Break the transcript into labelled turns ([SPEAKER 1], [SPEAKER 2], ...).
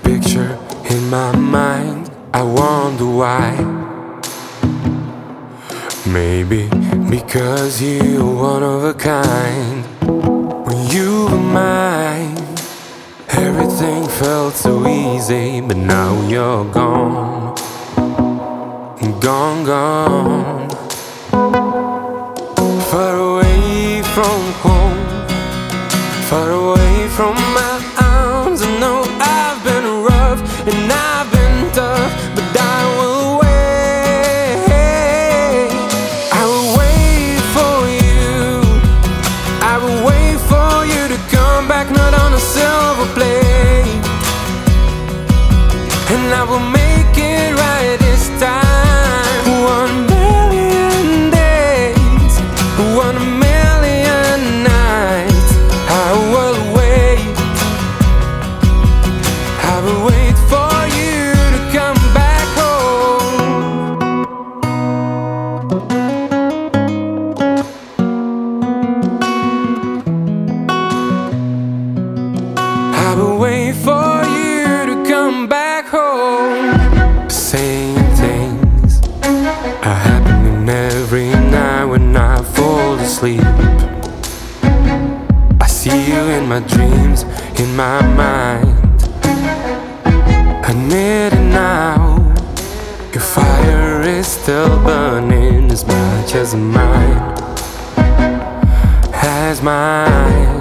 [SPEAKER 1] picture in my mind, I wonder why. Maybe because you're one of a kind. When you were mine, everything felt so easy, but now you're gone, gone, gone. Far away from home, far away from my arms. I know I've been rough and I've been tough, but I will wait. I will wait for you, I will wait for you to come back, not on a silver plate. And I will make it right this time. 1 million days, 1 million nights, I will wait, I will wait for you to come back home. I will wait for you to come back home. Same things are happening every night when I fall asleep. I see you in my dreams, in my mind. Admit it now, your fire is still burning as much as mine, as mine.